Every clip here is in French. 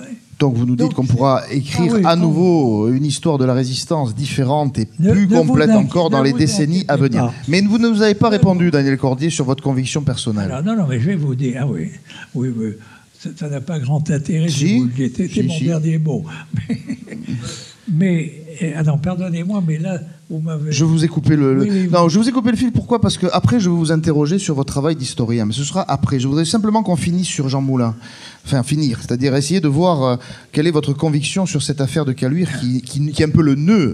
Donc vous nous dites qu'on pourra écrire à nouveau une histoire de la résistance différente et plus complète encore dans les décennies à venir. Mais vous ne nous avez pas répondu, Daniel Cordier, sur votre conviction personnelle. Alors, non, mais je vais vous dire, oui, ça n'a pas grand intérêt si vous le dites. C'est mon dernier mot. Mais non, pardonnez-moi, mais là, vous m'avez... Je vous ai coupé Non, je vous ai coupé le fil. Pourquoi ? Parce qu'après, je vais vous interroger sur votre travail d'historien. Mais ce sera après. Je voudrais simplement qu'on finisse sur Jean Moulin. Enfin, finir. C'est-à-dire essayer de voir quelle est votre conviction sur cette affaire de Caluire qui est un peu le nœud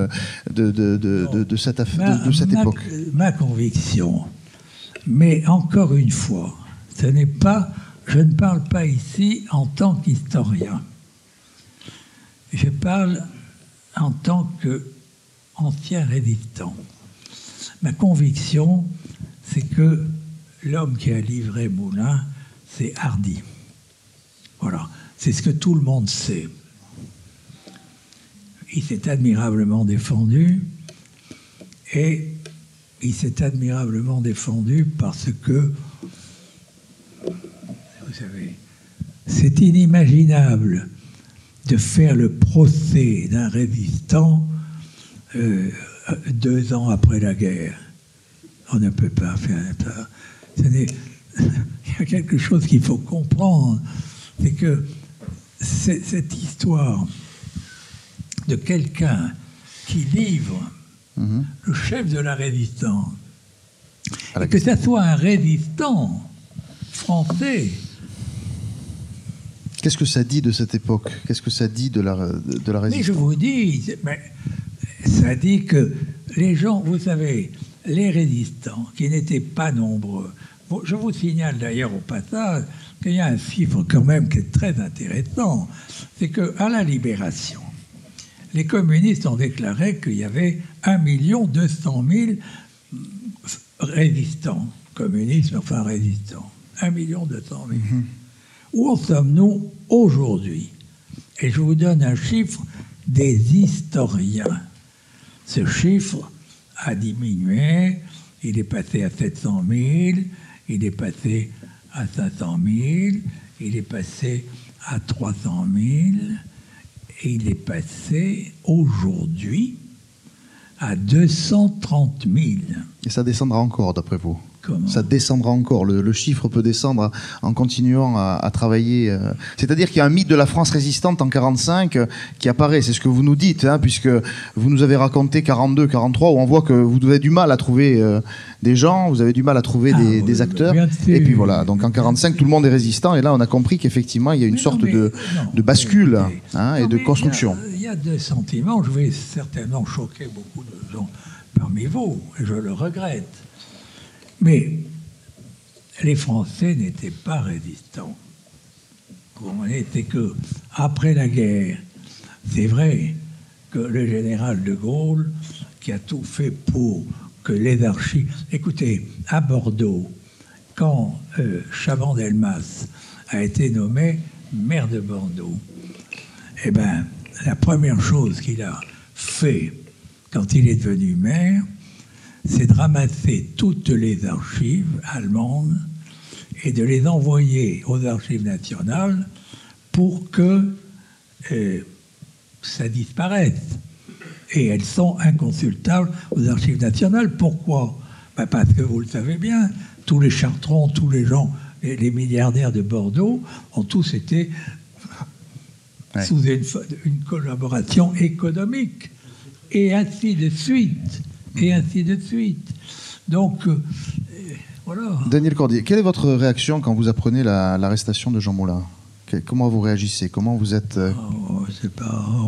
de cette affaire, de cette époque. Ma conviction, mais encore une fois, ce n'est pas... Je ne parle pas ici en tant qu'historien. Je parle en tant qu'ancien résistant. Ma conviction, c'est que l'homme qui a livré Moulin, c'est Hardy. Voilà, c'est ce que tout le monde sait. Il s'est admirablement défendu, et il s'est admirablement défendu parce que, vous savez, c'est inimaginable de faire le procès d'un résistant 2 ans après la guerre. On ne peut pas faire ça. Il y a quelque chose qu'il faut comprendre, c'est que cette histoire de quelqu'un qui livre le chef de la résistance, et que ça soit un résistant français. Qu'est-ce que ça dit de cette époque ? Qu'est-ce que ça dit de la résistance ? Mais je vous dis, ça dit que les gens, vous savez, les résistants, qui n'étaient pas nombreux, je vous signale d'ailleurs au passage qu'il y a un chiffre quand même qui est très intéressant, c'est qu'à la Libération, les communistes ont déclaré qu'il y avait 1 200 000 résistants, communistes, enfin résistants, 1 200 000. Où en sommes-nous aujourd'hui ? Et je vous donne un chiffre des historiens. Ce chiffre a diminué, il est passé à 700 000, il est passé à 500 000, il est passé à 300 000, et il est passé aujourd'hui à 230 000. Et ça descendra encore, d'après vous ? Comment ? Ça descendra encore. Le chiffre peut descendre en continuant à travailler. C'est-à-dire qu'il y a un mythe de la France résistante en 1945 qui apparaît. C'est ce que vous nous dites, puisque vous nous avez raconté 42, 43, où on voit que vous avez du mal à trouver des gens, vous avez du mal à trouver des acteurs. Et puis voilà. Donc en 1945, tout le monde est résistant. Et là, on a compris qu'effectivement, il y a une sorte de bascule et de construction. Il y a 2 sentiments. Je vais certainement choquer beaucoup de gens parmi vous, et je le regrette. Mais les Français n'étaient pas résistants. Vous comprenez, c'est que après la guerre, c'est vrai que le général de Gaulle, qui a tout fait pour que les archives... Écoutez, à Bordeaux, quand Chaban-Delmas a été nommé maire de Bordeaux, eh bien, la première chose qu'il a fait quand il est devenu maire, c'est de ramasser toutes les archives allemandes et de les envoyer aux archives nationales pour que ça disparaisse. Et elles sont inconsultables aux archives nationales. Pourquoi ? Parce que vous le savez bien, tous les Chartrons, tous les gens, les milliardaires de Bordeaux ont tous été sous une collaboration économique. Et ainsi de suite. Et ainsi de suite. Donc, voilà. Daniel Cordier, quelle est votre réaction quand vous apprenez l'arrestation de Jean Moulin ? Comment vous réagissez ? Comment vous êtes... c'est pas...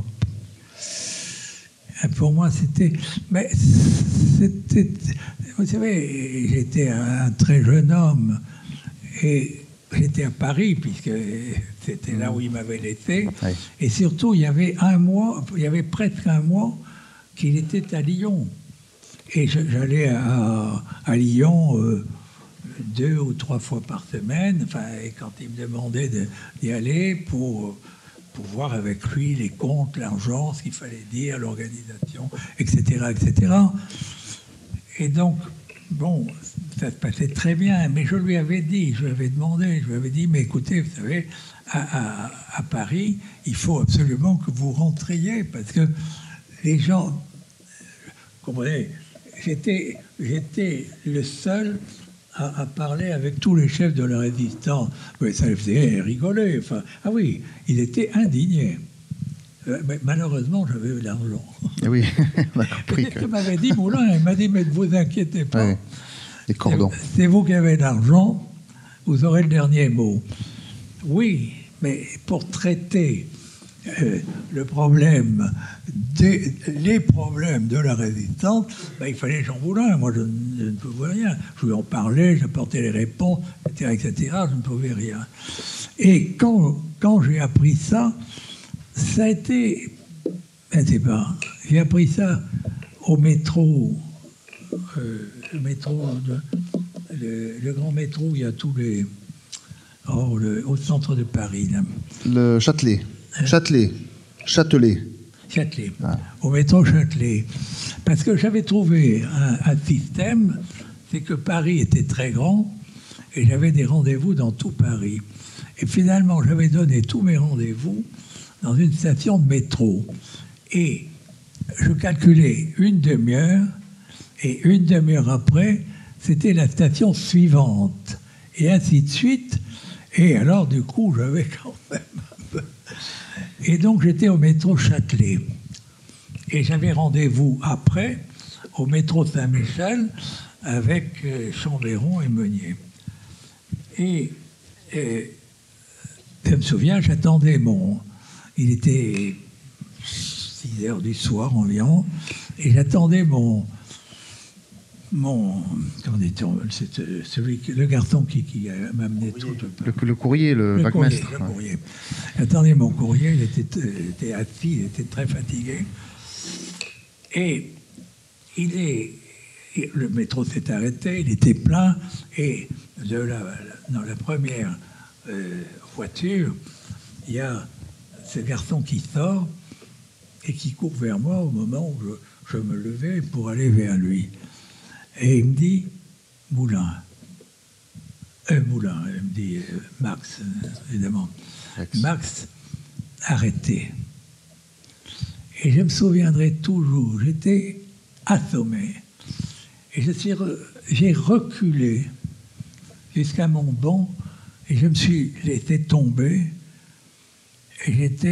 Pour moi, c'était... Mais c'était... Vous savez, j'étais un très jeune homme. Et j'étais à Paris, puisque c'était là où il m'avait laissé. Oui. Et surtout, il y avait presque un mois qu'il était à Lyon. Et j'allais à Lyon 2 ou 3 fois par semaine, et quand il me demandait d'y aller pour voir avec lui les comptes, l'argent, ce qu'il fallait dire, l'organisation, etc., etc. Et donc, bon, ça se passait très bien, mais je lui avais dit, je lui avais demandé, je lui avais dit, mais écoutez, vous savez, à Paris, il faut absolument que vous rentriez, parce que les gens, vous comprenez, j'étais le seul à parler avec tous les chefs de la résistance. Mais ça les faisait rigoler. Enfin, ah oui, il était indigné. Mais malheureusement, j'avais eu l'argent. Oui, on a compris. C'est ce que m'avait dit Moulin. Il m'a dit, mais ne vous inquiétez pas. Ouais, les cordons. C'est vous qui avez l'argent, vous aurez le dernier mot. Oui, mais pour traiter le problème, les problèmes de la résistance, ben, il fallait Jean Moulin. Moi, je ne pouvais rien. Je lui en parlais, j'apportais les réponses, etc., je ne pouvais rien. Et quand j'ai appris ça, ça a été... Je ne sais pas. J'ai appris ça au métro, le grand métro, il y a tous les... au centre de Paris, là. Le Châtelet. Châtelet. Ah. Au métro Châtelet. Parce que j'avais trouvé un système, c'est que Paris était très grand et j'avais des rendez-vous dans tout Paris. Et finalement, j'avais donné tous mes rendez-vous dans une station de métro. Et je calculais une demi-heure, et une demi-heure après, c'était la station suivante. Et ainsi de suite. Et alors, du coup, j'avais quand même un peu... Et donc, j'étais au métro Châtelet. Et j'avais rendez-vous après, au métro Saint-Michel, avec Chambéron et Meunier. Et je me souviens, j'attendais il était 6 heures du soir environ, et j'attendais comment dit-on, le garçon qui m'a amené tout. Le courrier, le Wagmestre. Le courrier. J'attendais mon courrier, il était assis, il était très fatigué. Et le métro s'est arrêté, il était plein, et dans la première voiture, il y a ce garçon qui sort et qui court vers moi au moment où je me levais pour aller vers lui. Et il me dit, Moulin, il me dit, Max, évidemment. Max, arrêtez. Et je me souviendrai toujours, j'étais assommé. Et j'ai reculé jusqu'à mon banc et je me suis laissé tomber. Et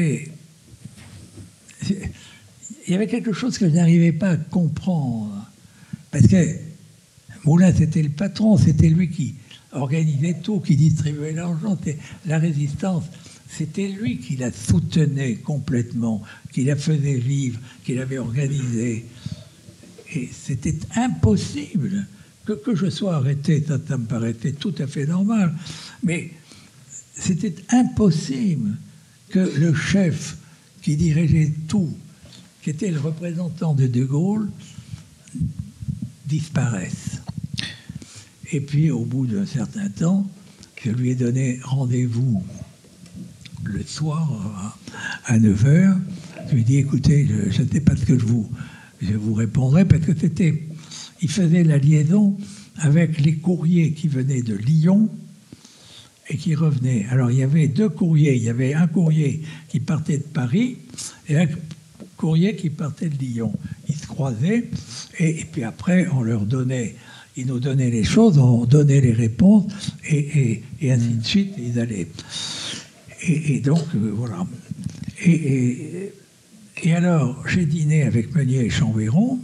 il y avait quelque chose que je n'arrivais pas à comprendre. Parce que Moulin, c'était le patron, c'était lui qui organisait tout, qui distribuait l'argent. La résistance, c'était lui qui la soutenait complètement, qui la faisait vivre, qui l'avait organisée. Et c'était impossible que je sois arrêté. Ça me paraissait tout à fait normal. Mais c'était impossible que le chef qui dirigeait tout, qui était le représentant de De Gaulle, disparaisse. Et puis, au bout d'un certain temps, je lui ai donné rendez-vous le soir à 9h. Je lui ai dit, écoutez, je ne sais pas ce que je vous répondrai, parce que il faisait la liaison avec les courriers qui venaient de Lyon et qui revenaient. Alors, il y avait 2 courriers. Il y avait un courrier qui partait de Paris et un courrier qui partait de Lyon. Ils se croisaient et puis après, ils nous donnaient les choses, on donnait les réponses et ainsi de suite, ils allaient. Et donc, voilà. Et alors, j'ai dîné avec Meunier et Chambéron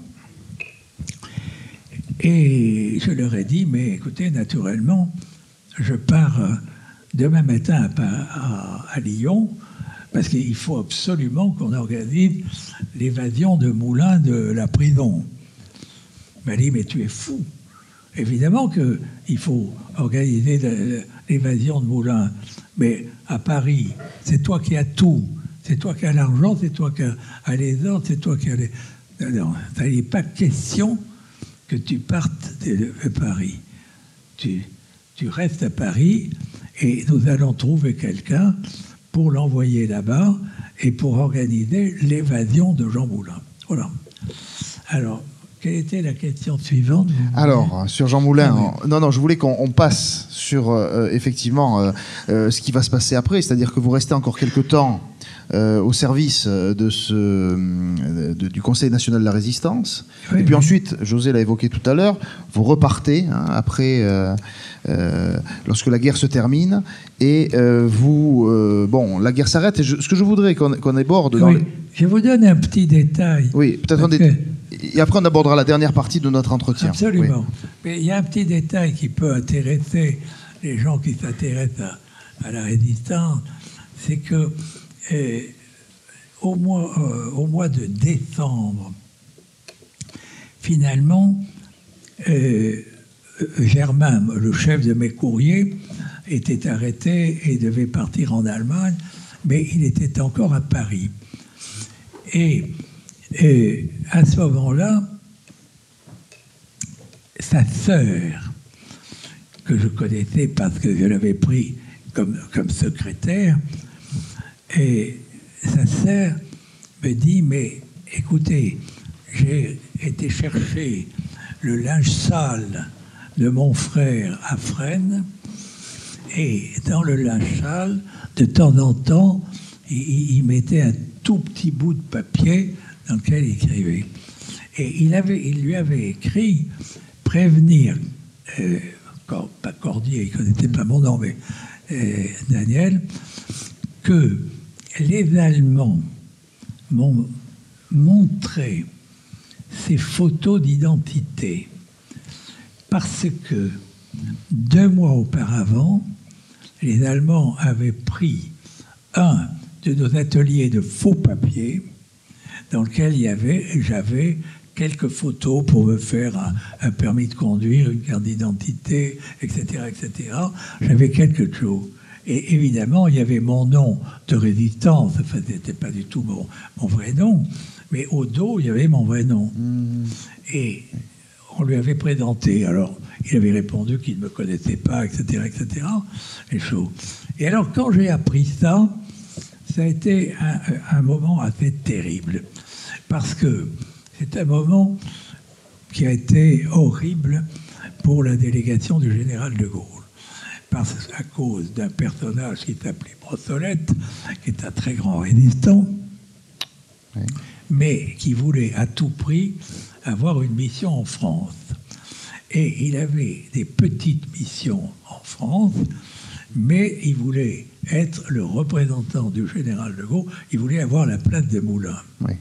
et je leur ai dit, mais écoutez, naturellement, je pars demain matin à Lyon parce qu'il faut absolument qu'on organise l'évasion de Moulin de la prison. Il m'a dit, mais tu es fou. Évidemment qu'il faut organiser l'évasion de Moulin, mais à Paris, c'est toi qui as tout. C'est toi qui as l'argent, c'est toi qui as les ordres, c'est toi qui as les... Non, il n'est pas question que tu partes de Paris. Tu restes à Paris et nous allons trouver quelqu'un pour l'envoyer là-bas et pour organiser l'évasion de Jean Moulin. Voilà. Alors, quelle était la question suivante? Alors, sur Jean Moulin, non, je voulais qu'on passe sur effectivement ce qui va se passer après, c'est-à-dire que vous restez encore quelques temps au service du Conseil national de la résistance. Oui, et puis oui. ensuite, José l'a évoqué tout à l'heure, vous repartez après, lorsque la guerre se termine, et bon, la guerre s'arrête. Et ce que je voudrais qu'on aborde... Oui, je vous donne un petit détail. Oui, peut-être un détail. Et après, on abordera la dernière partie de notre entretien. Absolument. Oui. Mais il y a un petit détail qui peut intéresser les gens qui s'intéressent à la résistance, c'est que au mois de décembre, finalement, Germain, le chef de mes courriers, était arrêté et devait partir en Allemagne, mais il était encore à Paris. Et à ce moment-là, sa sœur, que je connaissais parce que je l'avais pris comme secrétaire, et sa sœur me dit, mais écoutez, j'ai été chercher le linge sale de mon frère à Fresnes, et dans le linge sale, de temps en temps, il mettait un tout petit bout de papier dans lequel il écrivait. Et il lui avait écrit prévenir, pas Cordier, il ne connaissait pas mon nom, mais Daniel, que les Allemands m'ont montré ces photos d'identité parce que 2 mois auparavant, les Allemands avaient pris un de nos ateliers de faux papier dans lequel j'avais quelques photos pour me faire un permis de conduire, une carte d'identité, etc., etc. J'avais quelque chose. Et évidemment, il y avait mon nom de résistance. Enfin, ce n'était pas du tout mon vrai nom. Mais au dos, il y avait mon vrai nom. Et on lui avait présenté. Alors, il avait répondu qu'il ne me connaissait pas, etc., etc. Les choses. Et alors, quand j'ai appris ça, ça a été un moment assez terrible. Parce que c'est un moment qui a été horrible pour la délégation du général de Gaulle. À cause d'un personnage qui s'appelait Brossolette, qui est un très grand résistant, oui, mais qui voulait à tout prix avoir une mission en France. Et il avait des petites missions en France, mais il voulait être le représentant du général de Gaulle, il voulait avoir la place des Moulins. Oui.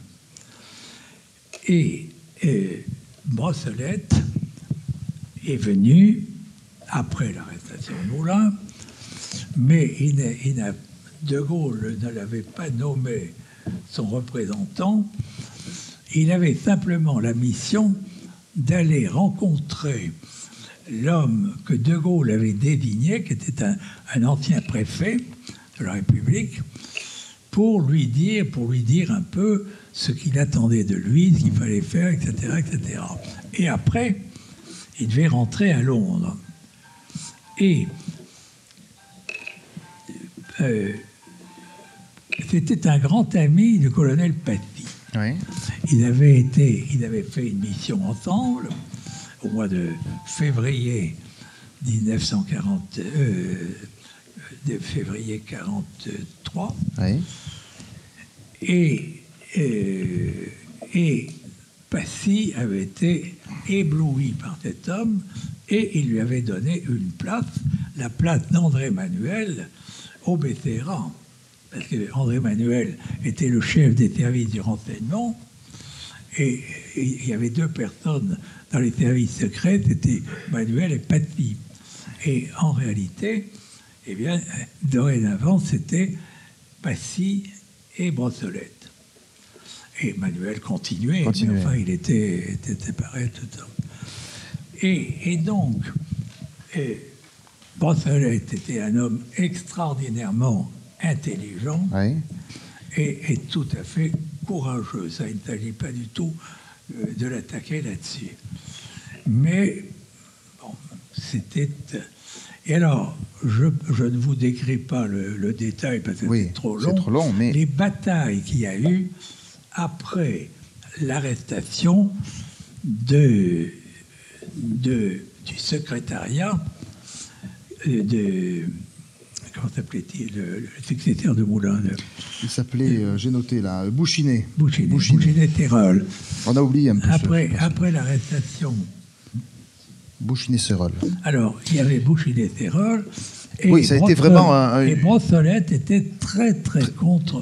Et Brossolette est venu après l'arrestation de Moulin, mais De Gaulle ne l'avait pas nommé son représentant. Il avait simplement la mission d'aller rencontrer l'homme que De Gaulle avait désigné, qui était un ancien préfet de la République, pour lui dire un peu ce qu'il attendait de lui, ce qu'il fallait faire, etc., etc. Et après, il devait rentrer à Londres. Et c'était un grand ami du colonel Paty. Oui. Ils avaient fait une mission ensemble au mois de février 1943. Oui. Et Passy avait été ébloui par cet homme et il lui avait donné une place, la place d'André Manuel au Béthéran. Parce qu'André Manuel était le chef des services du renseignement et il y avait 2 personnes dans les services secrets, c'était Manuel et Paty. Et en réalité, eh bien, dorénavant, c'était Passy et Brossolette. Et Manuel continuait. Mais enfin, il était séparé tout le temps. Et donc, Brossolette était un homme extraordinairement intelligent, oui, et tout à fait courageux. Ça, il ne s'agit pas du tout de l'attaquer là-dessus. Mais, bon, c'était... Et alors, je ne vous décris pas le détail parce que c'est trop long, mais... Les batailles qu'il y a eu après l'arrestation du secrétariat comment s'appelait-il, le successeur de Moulin. Il s'appelait, j'ai noté là, Bouchinet. Bouchinet-Terol. On a oublié un peu. Après l'arrestation. Bouchinet-Serol. Alors, il y avait Bouchinet-Terol. Oui, ça a été vraiment Et Brossolette était très contre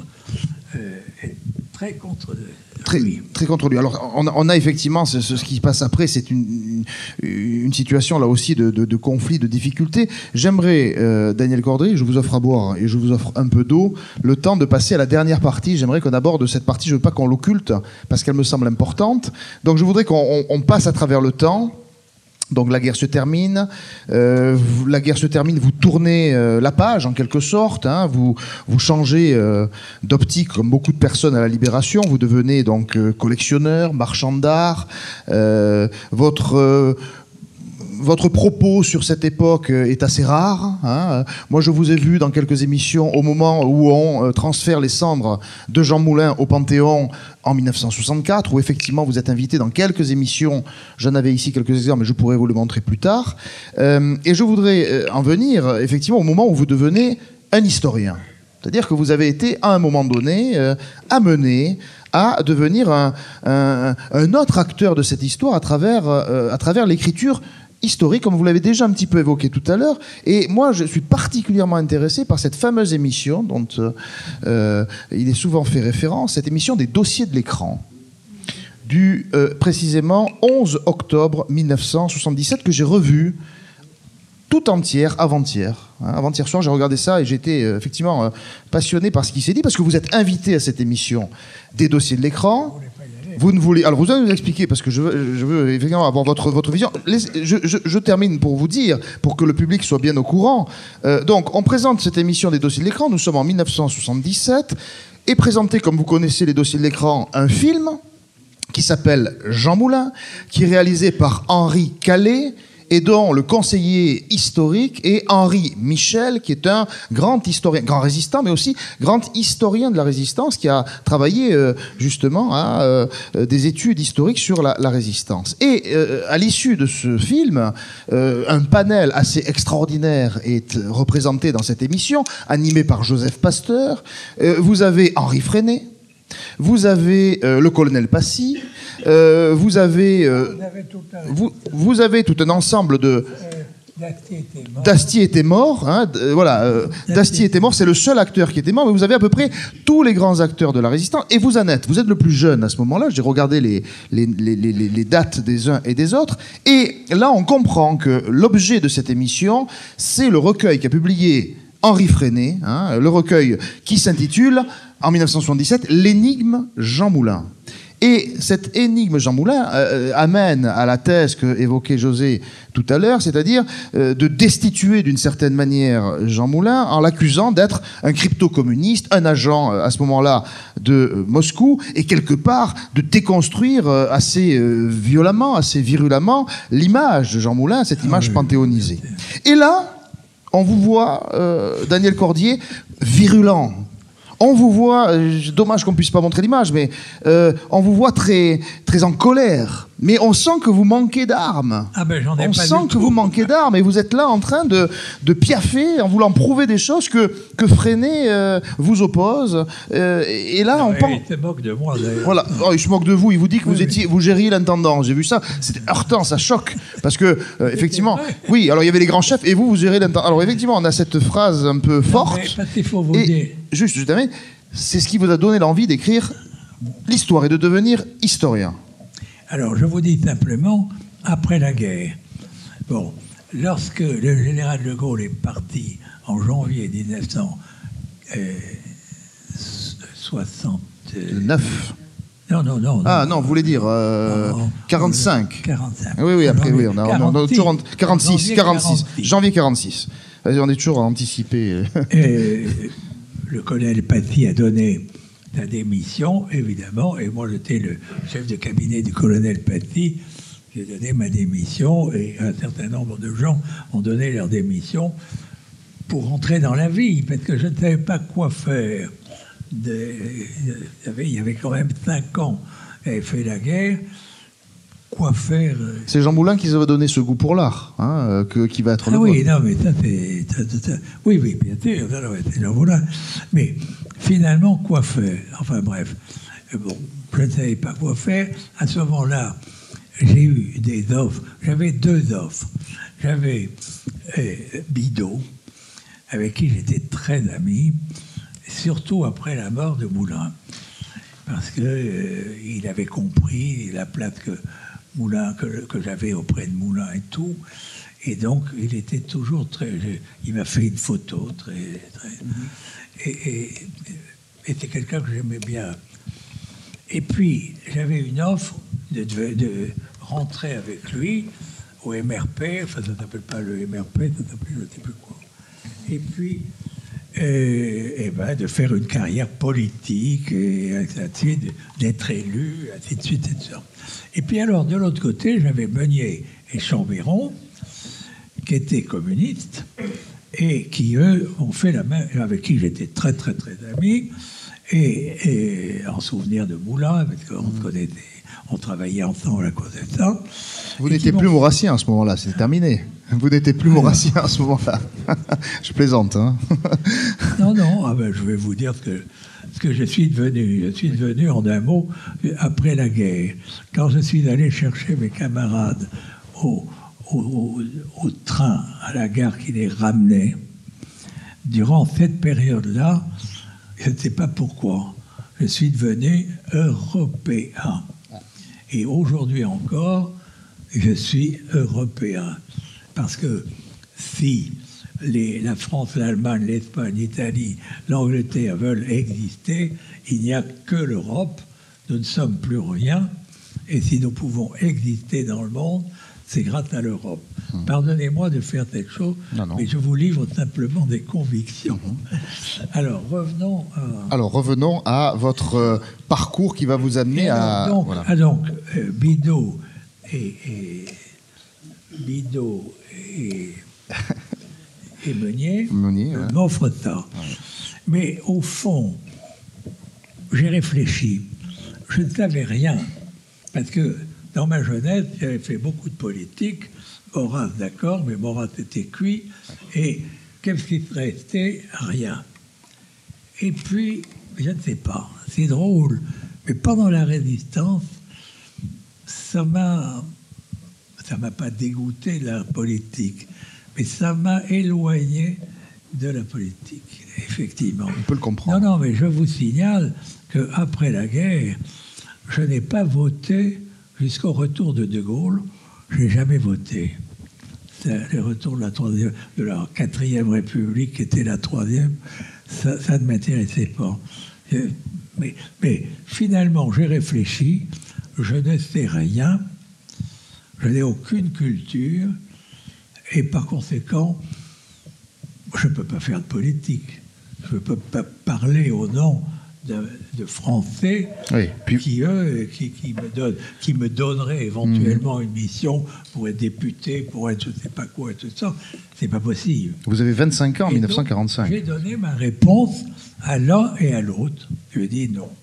lui. Très contre lui. Alors, on a effectivement ce qui se passe après, c'est une situation là aussi de conflit, de difficulté. J'aimerais, Daniel Cordry, je vous offre à boire et je vous offre un peu d'eau, le temps de passer à la dernière partie. J'aimerais qu'on aborde cette partie, je ne veux pas qu'on l'occulte, parce qu'elle me semble importante. Donc je voudrais qu'on passe à travers le temps. Donc la guerre se termine, vous tournez la page en quelque sorte, hein, vous changez d'optique comme beaucoup de personnes à la Libération, vous devenez donc collectionneur, marchand d'art, votre propos sur cette époque est assez rare. Hein. Moi, je vous ai vu dans quelques émissions au moment où on transfère les cendres de Jean Moulin au Panthéon en 1964, où effectivement vous êtes invité dans quelques émissions. J'en avais ici quelques exemples, mais je pourrais vous le montrer plus tard. Et je voudrais en venir effectivement au moment où vous devenez un historien. C'est-à-dire que vous avez été, à un moment donné, amené à devenir un autre acteur de cette histoire à travers l'écriture historique, comme vous l'avez déjà un petit peu évoqué tout à l'heure. Et moi, je suis particulièrement intéressé par cette fameuse émission dont il est souvent fait référence, cette émission des dossiers de l'écran, du précisément 11 octobre 1977, que j'ai revue tout entière avant-hier. Hein, avant-hier soir, j'ai regardé ça et j'étais effectivement passionné par ce qui s'est dit, parce que vous êtes invité à cette émission des dossiers de l'écran. Vous ne voulez... Alors, vous allez nous expliquer, parce que je veux effectivement avoir votre vision. Je termine pour vous dire, pour que le public soit bien au courant. Donc, on présente cette émission des dossiers de l'écran. Nous sommes en 1977. Et présenté, comme vous connaissez les dossiers de l'écran, un film qui s'appelle Jean Moulin, qui est réalisé par Henri Calais, et dont le conseiller historique est Henri Michel, qui est un grand historien, grand résistant, mais aussi grand historien de la résistance, qui a travaillé justement à des études historiques sur la résistance. Et à l'issue de ce film, un panel assez extraordinaire est représenté dans cette émission, animé par Joseph Pasteur. Vous avez Henri Freinet, vous avez le colonel Passy, vous avez tout un ensemble de... Dastier était mort, hein, Dastier était mort, c'est le seul acteur qui était mort, mais vous avez à peu près tous les grands acteurs de la résistance, et vous en êtes le plus jeune à ce moment-là. J'ai regardé les dates des uns et des autres, et là on comprend que l'objet de cette émission, c'est le recueil qu'a publié Henri Freinet, hein, le recueil qui s'intitule, en 1977, L'énigme Jean Moulin. Et cette énigme Jean Moulin amène à la thèse que évoquait José tout à l'heure, c'est-à-dire de destituer d'une certaine manière Jean Moulin en l'accusant d'être un crypto-communiste, un agent à ce moment-là de Moscou, et quelque part de déconstruire assez violemment, assez virulemment l'image de Jean Moulin, cette image panthéonisée. Et là, on vous voit, Daniel Cordier, virulent. On vous voit, dommage qu'on ne puisse pas montrer l'image, mais on vous voit très, très en colère. Mais on sent que vous manquez d'armes. Ah ben, j'en ai on pas sent du que tout. vous manquez d'armes et vous êtes là en train de piaffer, en voulant prouver des choses que Freinet vous oppose. Et là, on pense... Il se moque de moi, d'ailleurs. Voilà, oh, il se moque de vous. Il vous dit que vous gériez l'intendant. J'ai vu ça. C'était heurtant, ça choque. Parce que, effectivement, oui, alors il y avait les grands chefs et vous gérez l'intendant. Alors effectivement, on a cette phrase un peu forte. Mais parce qu'il faut vous dire... Juste, c'est ce qui vous a donné l'envie d'écrire l'histoire et de devenir historien. Alors, je vous dis simplement, après la guerre, bon, lorsque le général de Gaulle est parti en janvier 1969. Non. Ah non, vous voulez dire 45. 45. Oui, après, oui, on a toujours 46. Janvier 46. On est toujours anticipé. Le colonel Passy a donné sa démission, évidemment, et moi j'étais le chef de cabinet du colonel Passy. J'ai donné ma démission, et un certain nombre de gens ont donné leur démission pour entrer dans la vie, parce que je ne savais pas quoi faire. Il y avait quand même 5 ans, j'avais fait la guerre. quoi faire. C'est Jean Moulin qui vous a donné ce goût pour l'art, hein, qui va être le oui, vôtre. non, mais ça, c'est... Oui, bien sûr, c'est Jean Moulin. Mais finalement, quoi faire? Enfin, bref. Bon, je ne savais pas quoi faire. À ce moment-là, j'ai eu des offres. J'avais 2 offres. J'avais Bidault, avec qui j'étais très ami, surtout après la mort de Moulin. Parce qu'il avait compris la place que j'avais auprès de Moulin et tout. Et donc, il était toujours très... Il m'a fait une photo très... Et c'est quelqu'un que j'aimais bien. Et puis, j'avais une offre de rentrer avec lui au MRP. Enfin, ça ne s'appelle pas le MRP, ça s'appelle je ne sais plus quoi. Et puis... de faire une carrière politique, et ainsi de suite, d'être élu, ainsi de suite, etc. Et puis alors, de l'autre côté, j'avais Meunier et Chambéron, qui étaient communistes, et qui, eux, ont fait la même, avec qui j'étais très, très, très ami, et en souvenir de Moulin, parce qu'on se connaissait, on travaillait ensemble à cause de ça. Vous n'étiez plus maurassien à ce moment-là, c'est terminé. Vous n'étiez plus maurassien à ce moment-là. Je plaisante, hein. Non, je vais vous dire ce que je suis devenu. Je suis devenu, en un mot, après la guerre. Quand je suis allé chercher mes camarades au train, à la gare qui les ramenait, durant cette période-là, je ne sais pas pourquoi, je suis devenu européen. Et aujourd'hui encore, je suis européen. Parce que si la France, l'Allemagne, l'Espagne, l'Italie, l'Angleterre veulent exister, il n'y a que l'Europe. Nous ne sommes plus rien. Et si nous pouvons exister dans le monde, c'est grâce à l'Europe. Pardonnez-moi de faire cette chose, mais je vous livre simplement des convictions. Alors, revenons à votre parcours qui va vous amener à... Donc, Bidault et Meunier m'offrent ça. Ouais. Mais au fond, j'ai réfléchi. Je ne savais rien. Parce que dans ma jeunesse, j'avais fait beaucoup de politique. Maurras, d'accord, mais Maurras était cuit. Et qu'est-ce qui restait? Rien. Et puis, je ne sais pas, c'est drôle, mais pendant la Résistance, ça m'a pas dégoûté de la politique, mais ça m'a éloigné de la politique, effectivement. On peut le comprendre. Non, mais je vous signale qu'après la guerre, je n'ai pas voté jusqu'au retour de De Gaulle. Je n'ai jamais voté. C'est le retour de la 4e République, qui était la 3e, ça ne m'intéressait pas. Mais finalement, j'ai réfléchi, je ne sais rien, je n'ai aucune culture, et par conséquent, je ne peux pas faire de politique. Je ne peux pas parler au nom de Français qui me donneraient éventuellement une mission pour être député, pour être je ne sais pas quoi et tout ça. C'est pas possible. Vous avez 25 ans en 1945. J'ai donné ma réponse à l'un et à l'autre. Je lui ai dit non.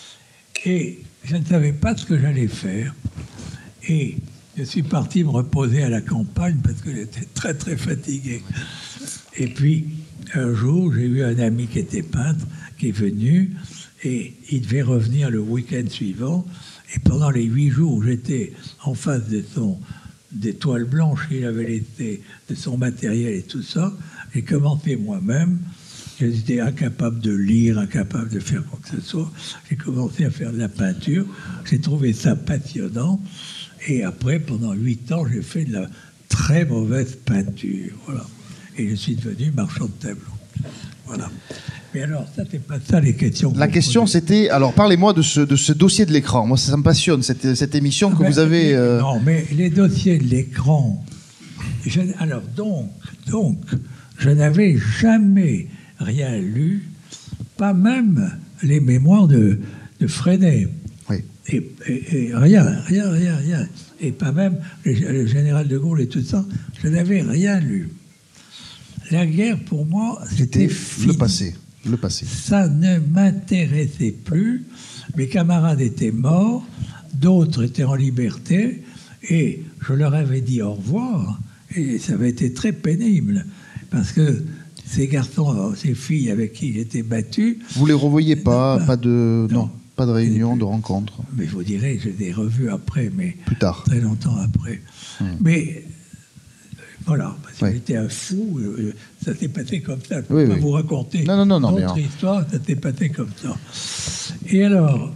Et je ne savais pas ce que j'allais faire. Et je suis parti me reposer à la campagne parce que j'étais très très fatigué. Et puis, un jour, j'ai eu un ami qui était peintre, qui est venu, et il devait revenir le week-end suivant. Et pendant les 8 jours où j'étais en face des toiles blanches qu'il avait laissées, de son matériel et tout ça, j'ai commencé moi-même. J'étais incapable de lire, incapable de faire quoi que ce soit. J'ai commencé à faire de la peinture. J'ai trouvé ça passionnant. Et après, pendant 8 ans, j'ai fait de la très mauvaise peinture. Voilà. Et je suis devenu marchand de tableaux. Voilà. Mais alors, ça, c'est pas ça les questions. La question, c'était... Alors, parlez-moi de ce dossier de l'écran. Moi, ça me passionne, cette émission que vous avez... Non, mais les dossiers de l'écran... Alors, donc, je n'avais jamais rien lu, pas même les mémoires de Freinet. Oui. Et rien. Et pas même le général de Gaulle et tout ça. Je n'avais rien lu. La guerre, pour moi, c'était fini. Le passé. Ça ne m'intéressait plus. Mes camarades étaient morts, d'autres étaient en liberté. Et je leur avais dit au revoir, et ça avait été très pénible, parce que ces garçons, ces filles avec qui j'étais battu... Vous les revoyez pas, pas de réunion, de rencontre. Mais vous direz, je les ai revus après, mais plus tard, très longtemps après. Mais voilà, parce que j'étais un fou, ça s'est passé comme ça. Je ne peux pas vous raconter notre histoire, ça s'est passé comme ça. Et alors,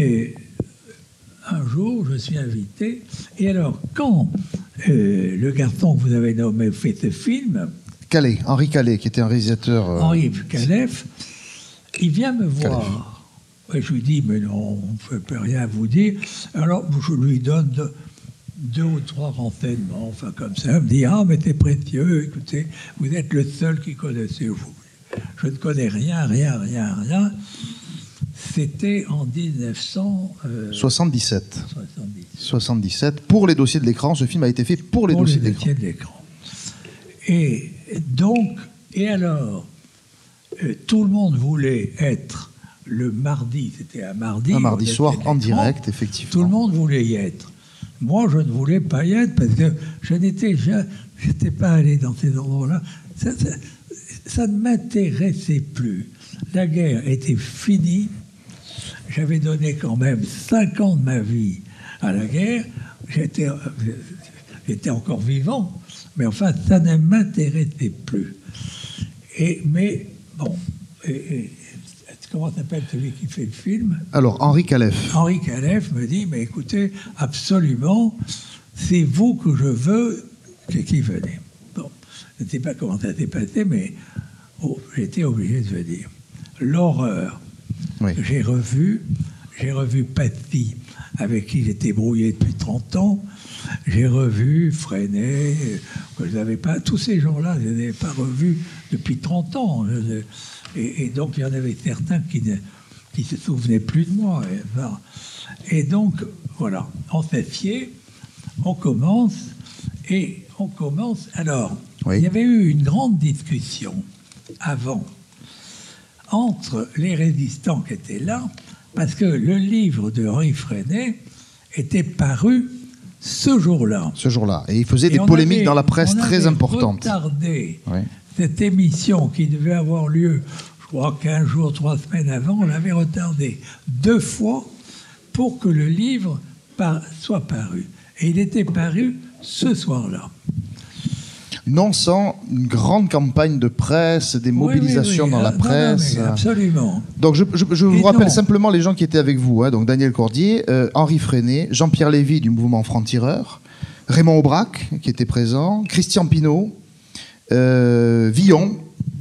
un jour, je suis invité, et alors, quand le garçon que vous avez nommé fait ce film... Henri Calais, qui était un réalisateur... Henri Calais, il vient me voir. Et je lui dis, mais non, on ne peut rien vous dire. Alors, je lui donne 2 ou 3 renseignements, enfin comme ça. Il me dit, ah, mais c'est précieux, écoutez, vous êtes le seul qui connaissez. Je ne connais rien. C'était en 1977. 77. Pour les dossiers de l'écran, ce film a été fait pour les dossiers de l'écran. Et donc, alors, tout le monde voulait être le mardi, c'était un mardi soir en direct, effectivement. Tout le monde voulait y être. Moi, je ne voulais pas y être parce que je n'étais pas allé dans ces endroits-là. Ça ne m'intéressait plus. La guerre était finie. J'avais donné quand même 5 ans de ma vie à la guerre. J'étais encore vivant. Mais enfin, ça ne m'intéressait plus. Mais bon, comment s'appelle celui qui fait le film? Alors, Henri Calais. Henri Calais me dit, mais écoutez, absolument, c'est vous que je veux qui venez. Bon, je ne sais pas comment ça s'est passé, mais j'étais obligé de venir. L'horreur. Oui. J'ai revu Paty, avec qui j'étais brouillé depuis 30 ans. J'ai revu Freinet, que je n'avais pas... Tous ces gens-là, je ne les avais pas revus depuis 30 ans. Et donc, il y en avait certains qui ne se souvenaient plus de moi. Et donc, voilà, on s'assied, on commence. Alors, oui. Il y avait eu une grande discussion avant entre les résistants qui étaient là, parce que le livre de Henri Freinet était paru ce jour-là. Et il faisait des polémiques dans la presse très importantes. On avait retardé cette émission qui devait avoir lieu, je crois, 15 jours, 3 semaines avant. On l'avait retardé 2 fois pour que le livre soit paru. Et il était paru ce soir-là. Non sans une grande campagne de presse, des mobilisations dans la presse. Non, absolument. Donc je vous rappelle simplement les gens qui étaient avec vous. Donc Daniel Cordier, Henri Freinet, Jean-Pierre Lévy du mouvement Franc-Tireur, Raymond Aubrac qui était présent, Christian Pinault, Villon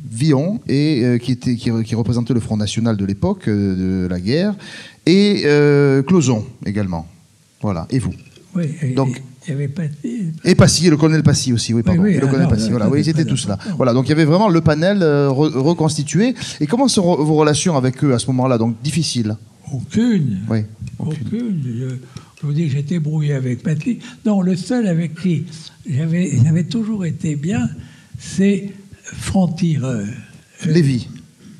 et qui représentait le Front National de l'époque de la guerre, et Clauzon également. Voilà. Et vous. Oui. Donc il y avait Passy. Et Passy, le colonel Passy aussi, oui, pardon. Et le colonel Passy, voilà, oui, ils étaient tous là. Voilà, donc il y avait vraiment le panel reconstitué. Et comment sont vos relations avec eux à ce moment-là? Donc difficiles? Aucune. Oui. Aucune. Je vous dis que j'étais brouillé avec Passy. Non, le seul avec qui j'avais toujours été bien, c'est Franc-Tireur. Lévy.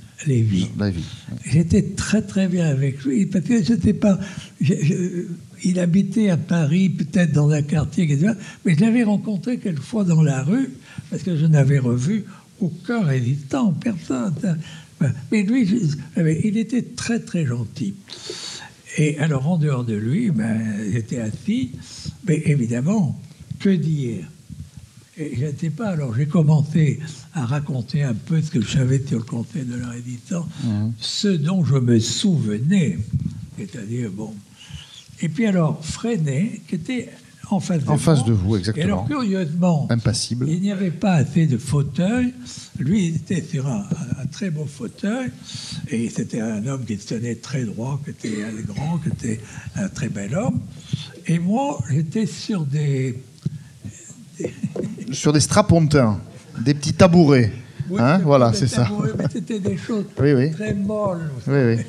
J'étais très très bien avec lui, parce que je ne sais pas... Il habitait à Paris, peut-être dans un quartier, mais je l'avais rencontré quelquefois dans la rue, parce que je n'avais revu aucun résistant, personne. Mais lui, il était très très gentil. Et alors, en dehors de lui, j'étais assis, mais évidemment, que dire? Et je ne sais pas, alors j'ai commencé à raconter un peu ce que je savais sur le Conseil de la Résistance, ce dont je me souvenais, c'est-à-dire, bon... Et puis alors, Freinet, qui était en face de vous, exactement. Et alors, curieusement, impassible. Il n'y avait pas assez de fauteuils. Lui, il était sur un très beau fauteuil. Et c'était un homme qui se tenait très droit, qui était grand, qui était un très bel homme. Et moi, j'étais sur sur des strapontins, des petits tabourets. Oui, voilà, c'est ça. Mais c'était des choses très molles. Oui.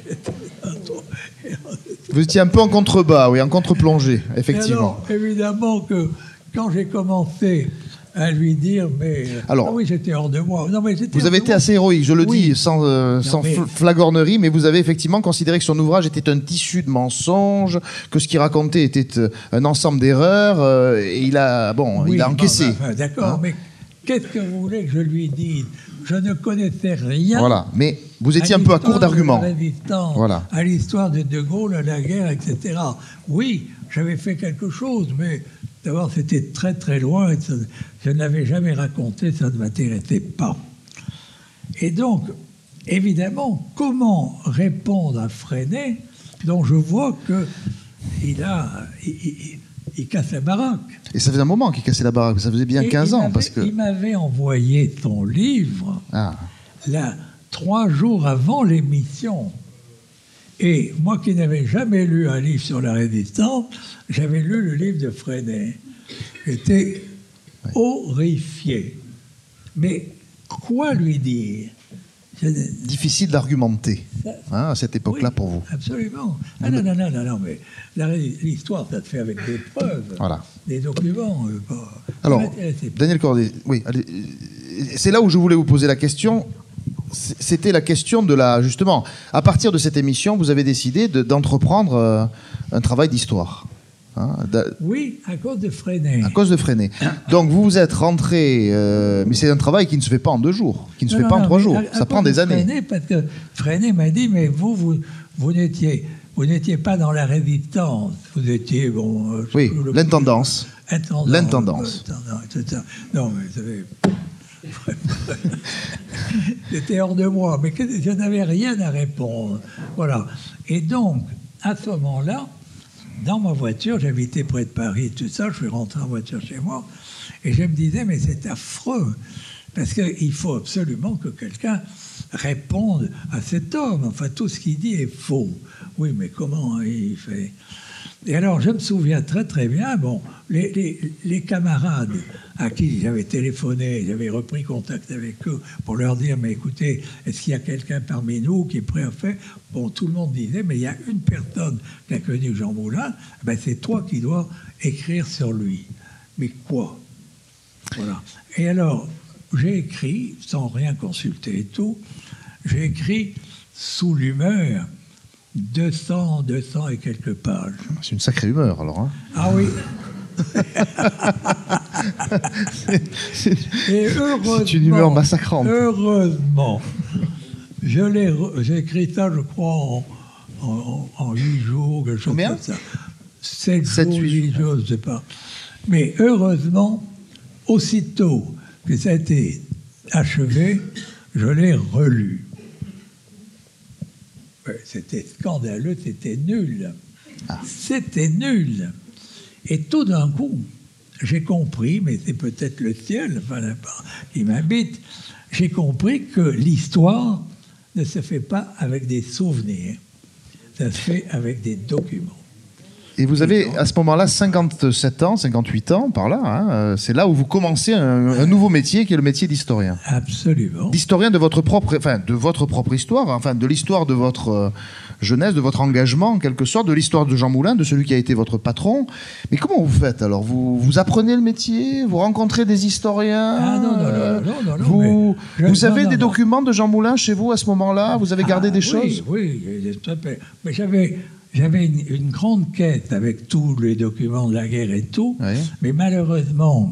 Vous étiez un peu en contrebas, en contre-plongée, effectivement. Alors, évidemment que quand j'ai commencé à lui dire, mais Alors, ah oui, j'étais hors de moi. Non, mais vous avez été assez héroïque, je le dis sans mais... flagornerie, mais vous avez effectivement considéré que son ouvrage était un tissu de mensonges, que ce qu'il racontait était un ensemble d'erreurs, et il a encaissé. D'accord, mais qu'est-ce que vous voulez que je lui dise? Je ne connaissais rien. Voilà, mais vous étiez un peu à court d'arguments. Voilà. À l'histoire de Gaulle, à la guerre, etc. Oui, j'avais fait quelque chose, mais d'abord c'était très très loin. Je ne l'avais jamais raconté, ça ne m'intéressait pas. Et donc, évidemment, comment répondre à Freinet, dont je vois qu'il casse la baraque. Et ça faisait un moment qu'il cassait la baraque, ça faisait bien 15 ans. Il m'avait envoyé son livre, là, 3 jours avant l'émission. Et moi qui n'avais jamais lu un livre sur la résistance, j'avais lu le livre de Freinet. J'étais horrifié. Mais quoi lui dire? Difficile d'argumenter à cette époque-là pour vous. Absolument. Ah non, mais l'histoire, ça se fait avec des preuves, des documents. Alors, Daniel Cordet, oui, allez, c'est là où je voulais vous poser la question. C'était la question de justement, à partir de cette émission, vous avez décidé d'entreprendre un travail d'histoire. Oui, à cause de Freinet. À cause de Freinet. Donc vous êtes rentré, mais c'est un travail qui ne se fait pas en 2 jours, qui ne se fait pas en 3 jours. Ça prend des années. Freinet, parce que Freinet m'a dit, mais vous n'étiez pas dans la résistance. Vous étiez, oui, l'intendance. L'intendance. Non, mais vous savez... C'était hors de moi, mais je n'avais rien à répondre. Voilà. Et donc, à ce moment-là, dans ma voiture, j'habitais près de Paris, tout ça, je suis rentré en voiture chez moi, et je me disais, mais c'est affreux, parce qu'il faut absolument que quelqu'un réponde à cet homme. Enfin, tout ce qu'il dit est faux. Oui, mais comment il fait? Et alors, je me souviens très très bien, les camarades à qui j'avais téléphoné, j'avais repris contact avec eux pour leur dire, mais écoutez, est-ce qu'il y a quelqu'un parmi nous qui est prêt à faire? Bon, tout le monde disait, mais il y a une personne qui a connu Jean Moulin, c'est toi qui dois écrire sur lui. Mais quoi? Voilà. Et alors, j'ai écrit, sans rien consulter et tout, j'ai écrit sous l'humeur 200 et quelques pages. C'est une sacrée humeur, alors. Ah oui. C'est une humeur massacrante. Heureusement, j'ai écrit ça, je crois, en 8 jours, quelque chose comme ça. 7 jours, 8 jours, je ne sais pas. Mais heureusement, aussitôt que ça a été achevé, je l'ai relu. C'était scandaleux, c'était nul. C'était nul. Et tout d'un coup, j'ai compris, mais c'est peut-être le ciel qui m'habite, j'ai compris que l'histoire ne se fait pas avec des souvenirs, ça se fait avec des documents. Et vous avez à ce moment-là 57 ans, 58 ans, par là. C'est là où vous commencez un nouveau métier qui est le métier d'historien. Absolument. D'historien de votre propre histoire, de l'histoire de votre jeunesse, de votre engagement en quelque sorte, de l'histoire de Jean Moulin, de celui qui a été votre patron. Mais comment vous faites alors? Vous apprenez le métier? Vous rencontrez des historiens? Ah non. Vous avez des documents de Jean Moulin chez vous à ce moment-là? Vous avez gardé des choses? Oui, mais j'avais une grande quête avec tous les documents de la guerre et tout, mais malheureusement,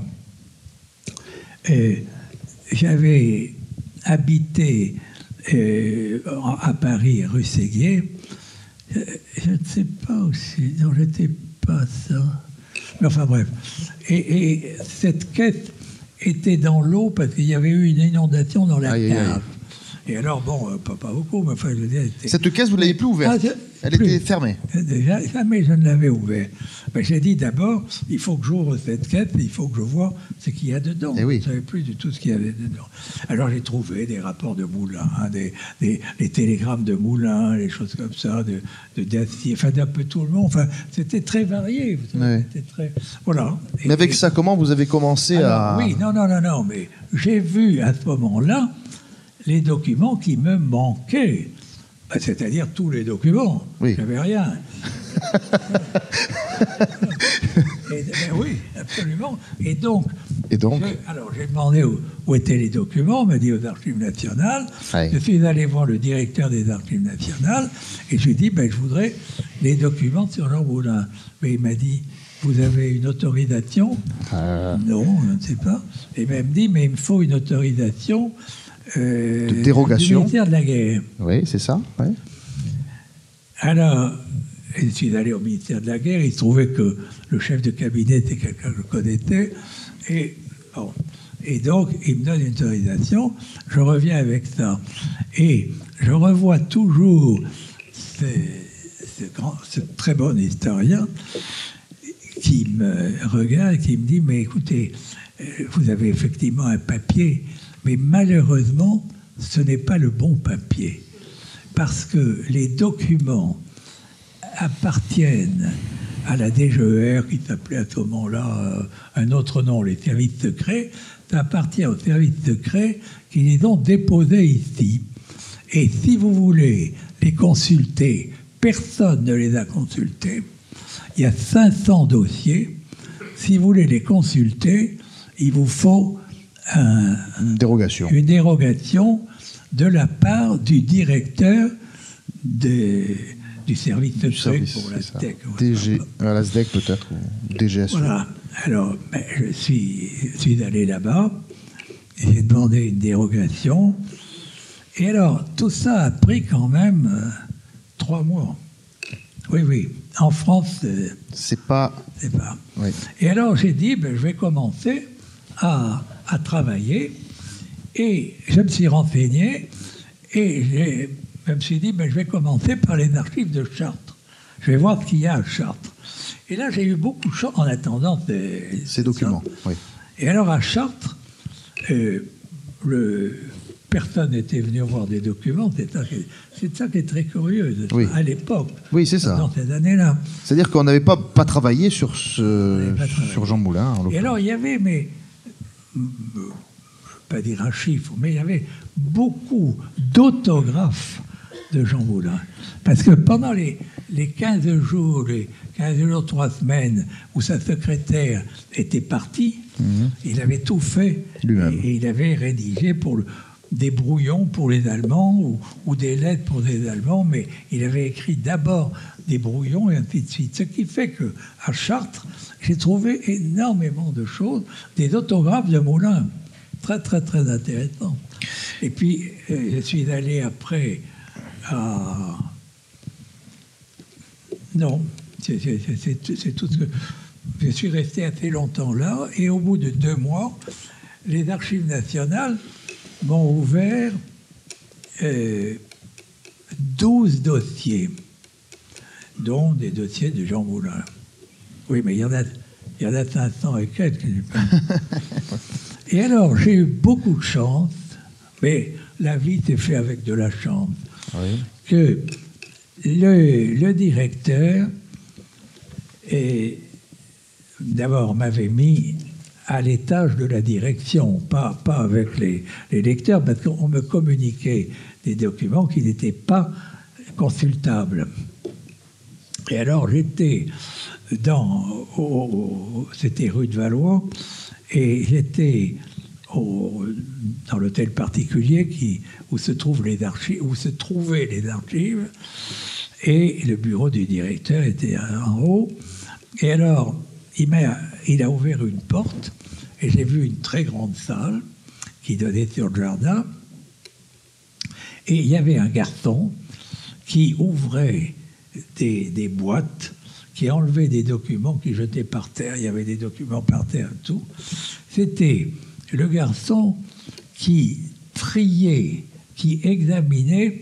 j'avais habité à Paris, rue Séguier. Je ne sais pas aussi, non, je n'étais pas ça. Mais enfin bref. Et cette quête était dans l'eau parce qu'il y avait eu une inondation dans la cave. Et alors, pas beaucoup, mais enfin, je veux dire... Cette caisse, vous ne l'avez plus ouverte? Elle était fermée? Déjà, jamais je ne l'avais ouverte. Mais j'ai dit d'abord, il faut que j'ouvre cette caisse, il faut que je vois ce qu'il y a dedans. Je ne savais plus du tout ce qu'il y avait dedans. Alors j'ai trouvé des rapports de Moulin, des télégrammes de Moulin, des choses comme ça, de Dacier, enfin d'un peu tout le monde. Enfin, c'était très varié. Vous savez, c'était très... Voilà. Mais avec ça, comment vous avez commencé à... Oui, non, mais j'ai vu à ce moment-là les documents qui me manquaient. C'est-à-dire tous les documents. Oui. J'avais rien. Oui, absolument. Et donc, Et donc Alors, j'ai demandé où étaient les documents, on m'a dit aux Archives nationales. Ouais. Je suis allé voir le directeur des Archives nationales et je lui ai dit, je voudrais les documents sur Jean Moulin. Mais il m'a dit, vous avez une autorisation Non, je ne sais pas. Et il m'a dit, mais il me faut une autorisation de dérogation du ministère de la Guerre. Oui, c'est ça. Ouais. Alors, je suis allé au ministère de la Guerre, il se trouvait que le chef de cabinet était quelqu'un que je connaissais, et donc il me donne une autorisation, je reviens avec ça. Et je revois toujours ce très bon historien qui me regarde et qui me dit, mais écoutez, vous avez effectivement un papier, mais malheureusement, ce n'est pas le bon papier. Parce que les documents appartiennent à la DGER, qui s'appelait à ce moment-là un autre nom, les services secrets. Ça appartient aux services secrets qui les ont déposés ici. Et si vous voulez les consulter, personne ne les a consultés. Il y a 500 dossiers. Si vous voulez les consulter, il vous faut une dérogation de la part du directeur du service secret pour la SDEC. La SDEC peut-être, ou DGSE. Voilà. Alors, je suis allé là-bas, j'ai demandé une dérogation, et alors, tout ça a pris quand même 3 mois. Oui. En France, c'est pas... Oui. Et alors, j'ai dit, je vais commencer à travailler, et je me suis renseigné, et je me suis dit, je vais commencer par les archives de Chartres. Je vais voir ce qu'il y a à Chartres. Et là, j'ai eu beaucoup de chance en attendant ces documents. Oui. Et alors, à Chartres, personne n'était venu voir des documents. C'est ça qui est très curieux, à l'époque. Oui, c'est ça. Dans ces années-là. C'est-à-dire qu'on n'avait pas travaillé sur Jean Moulin. Et alors, il y avait, mais je ne veux pas dire un chiffre, mais il y avait beaucoup d'autographes de Jean Moulin. Parce que pendant les 15 jours, 3 semaines où sa secrétaire était partie, il avait tout fait lui-même. Et il avait rédigé des brouillons pour les Allemands ou des lettres pour les Allemands, mais il avait écrit d'abord des brouillons et ainsi de suite. Ce qui fait qu'à Chartres, j'ai trouvé énormément de choses, des autographes de Moulin. Très, très, très intéressant. Et puis, je suis allé après à... Non, c'est tout ce que... Je suis resté assez longtemps là, et au bout de 2 mois, les Archives nationales m'ont ouvert 12 dossiers, dont des dossiers de Jean Moulin. Oui, mais il y en a 500 et quelques. Et alors, j'ai eu beaucoup de chance, mais la vie s'est faite avec de la chance, que le directeur, d'abord, m'avait mis à l'étage de la direction, pas avec les lecteurs, parce qu'on me communiquait des documents qui n'étaient pas consultables. Et alors, j'étais c'était rue de Valois, et j'étais dans l'hôtel particulier où se trouvaient les archives, et le bureau du directeur était en haut. Et alors, il a ouvert une porte, et j'ai vu une très grande salle qui donnait sur le jardin, et il y avait un garçon qui ouvrait des boîtes, qui enlevait des documents, qui jetait par terre. Il y avait des documents par terre, tout. C'était le garçon qui triait, qui examinait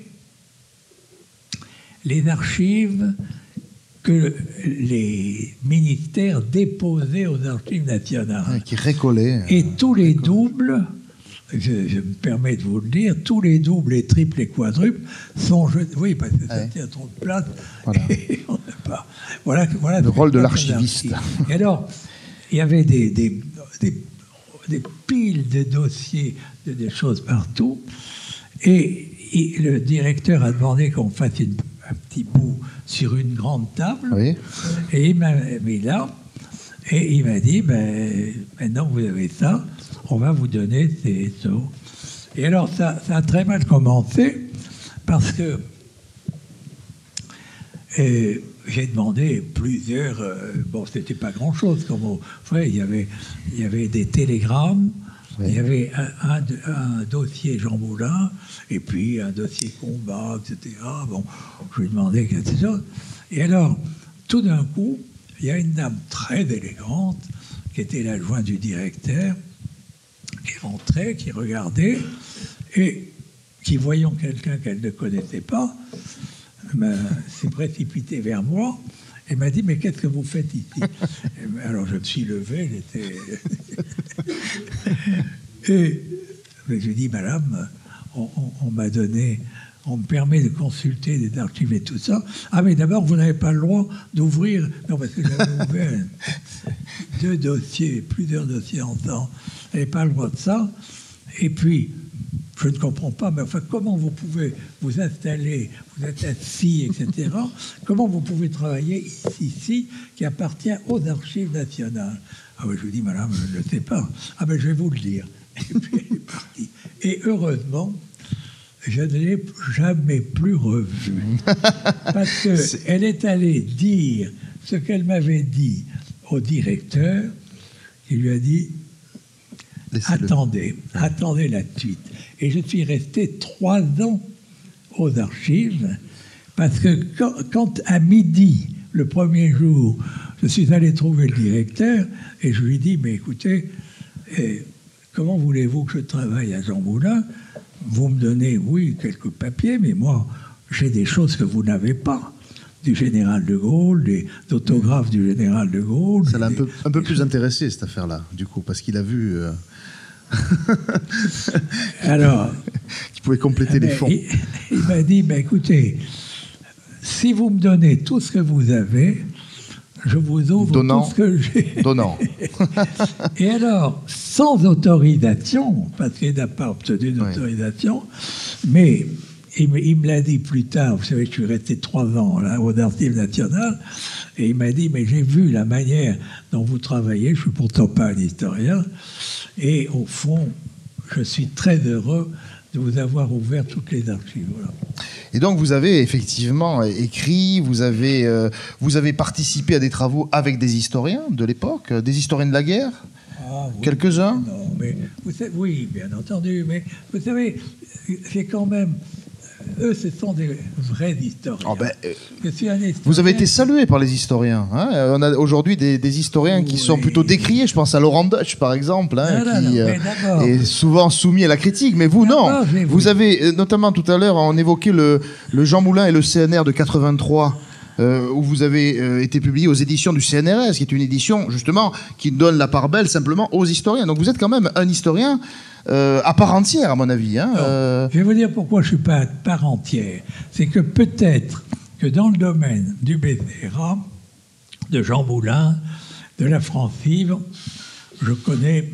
les archives que les ministères déposaient aux Archives nationales. Qui récollaient. Et tous les doubles, je me permets de vous le dire, tous les doubles, les triples et quadruples sont jetés. Oui, parce que ça tient trop de place. Voilà. Et on n'a pas. Voilà le rôle de l'archiviste. Et alors, il y avait des piles de dossiers, des choses partout. Et le directeur a demandé qu'on fasse un petit bout sur une grande table. Oui. Et il m'a mis là. Et il m'a dit, ben, maintenant que vous avez ça, on va vous donner ces SO. Et alors, ça a très mal commencé, parce que j'ai demandé plusieurs... bon, c'était pas grand-chose, comme on fait. Il y avait des télégrammes, oui. Il y avait un dossier Jean Moulin, et puis un dossier combat, etc. Bon, je lui demandais quelque chose. Et alors, tout d'un coup, il y a une dame très élégante, qui était l'adjointe du directeur, qui rentrait, qui regardait, et qui, voyant quelqu'un qu'elle ne connaissait pas, s'est précipitée vers moi et m'a dit, mais qu'est-ce que vous faites ici? Alors je me suis levé, j'étais... et je lui ai dit, madame, on m'a donné, on me permet de consulter des archives et tout ça. Ah, mais d'abord, vous n'avez pas le droit d'ouvrir... Non, parce que j'avais ouvert plusieurs dossiers en temps. Vous n'avez pas le droit de ça. Et puis, je ne comprends pas, mais enfin, comment vous pouvez vous installer, vous êtes assis, etc. Comment vous pouvez travailler ici, qui appartient aux archives nationales? Ah oui, je lui dis, madame, je ne sais pas. Ah ben, je vais vous le dire. Et puis, elle est partie. Et heureusement, je ne l'ai jamais plus revue. Parce qu'elle est allée dire ce qu'elle m'avait dit au directeur, qui lui a dit, attendez la suite. Et je suis resté 3 ans aux archives, parce que quand à midi, le premier jour, je suis allé trouver le directeur, et je lui ai dit, mais écoutez, comment voulez-vous que je travaille à Jean Moulin? Vous me donnez, oui, quelques papiers, mais moi, j'ai des choses que vous n'avez pas. Du général de Gaulle, des autographes du général de Gaulle. Ça l'a un peu plus intéressé, cette affaire-là, du coup, parce qu'il a vu... Alors, qui pouvait compléter les fonds. Il m'a dit, ben, écoutez, si vous me donnez tout ce que vous avez, je vous ouvre tout ce que j'ai. Donnant. Et alors, sans autorisation, parce qu'il n'a pas obtenu d'autorisation, mais il me l'a dit plus tard, vous savez, je suis resté 3 ans là, aux Archives nationales, et il m'a dit, mais j'ai vu la manière dont vous travaillez, je ne suis pourtant pas un historien, et au fond, je suis très heureux de vous avoir ouvert toutes les archives. Voilà. Et donc, vous avez effectivement écrit, vous avez participé à des travaux avec des historiens de l'époque, des historiens de la guerre, oui, quelques-uns. Non, mais vous savez, oui, bien entendu, mais vous savez, c'est quand même... Eux, ce sont des vrais historiens. Oh ben, je suis un historien. Vous avez été salué par les historiens. Hein, on a aujourd'hui des historiens qui sont plutôt décriés. Je pense à Laurent Deutsch, par exemple, qui est souvent soumis à la critique. Mais vous, non. Vous avez, notamment tout à l'heure, on évoquait le Jean Moulin et le CNR de 83. Où vous avez été publié aux éditions du CNRS, qui est une édition, justement, qui donne la part belle simplement aux historiens. Donc vous êtes quand même un historien à part entière, à mon avis. Hein, Je vais vous dire pourquoi je ne suis pas à part entière. C'est que peut-être que dans le domaine du BCRA, de Jean Moulin, de la France Vive, je connais